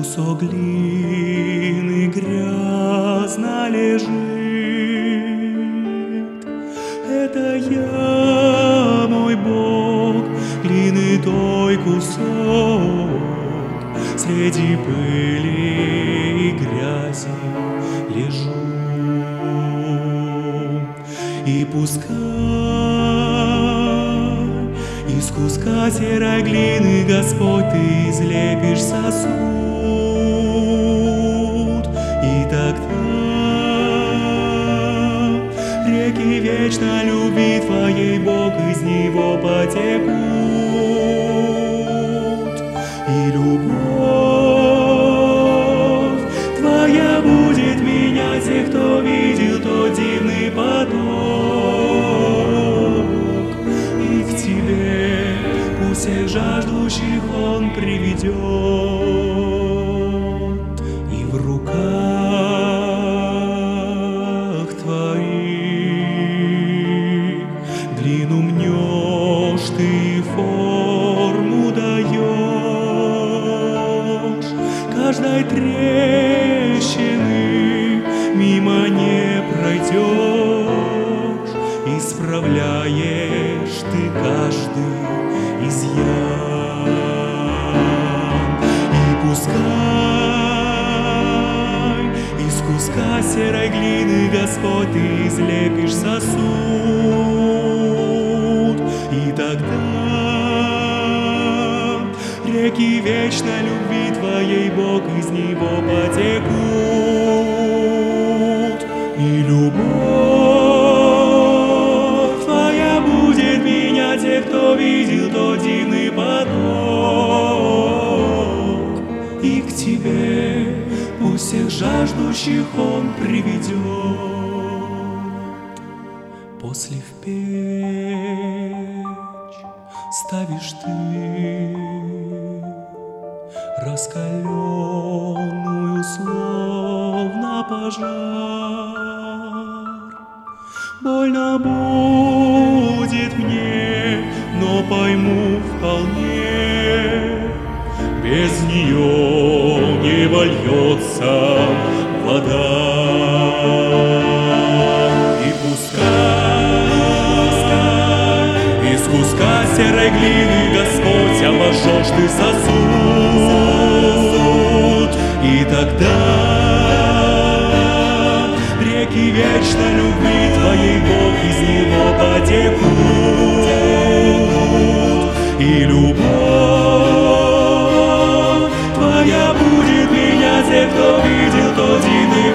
Кусок глины грязно лежит. Это я, мой Бог, глины той кусок, среди пыли и грязи лежу. И пускай из куска серой глины, Господь, Ты излепишь сосуд, и тогда реки вечной любви Твоей, Бог, из него потекут. И любовь Твоя будет менять тех, кто видел тот дивный поток. И к Тебе пусть всех жаждущих Он приведет. И в руках Твоих глину мнешь Ты, форму даешь. Каждой трещины мимо не пройдешь, исправляешь Ты каждый изъян. И пускай из куска серой глины, Господь, Ты излепишь сосуд, и тогда реки вечной любви Твоей, Бог, из него потекут. И любовь Твоя будет менять тех, кто видел тот дивный поток. И к Тебе пусть всех жаждущих Он приведет. После в печь ставишь Ты раскаленную, словно пожар. Больно будет мне, но пойму вполне, без нее не вольется вода. И пускай из куска серой глины, Господь, обожжешь Ты сосуд, и тогда реки вечной любви Твоей, Бог, из него потекут. И любовь Твоя будет менять тех, кто видел тот дивный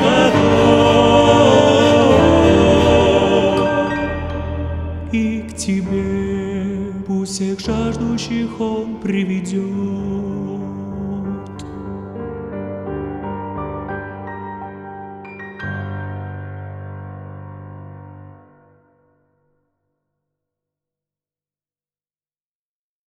поток. И к Тебе пусть всех жаждущих Он приведет.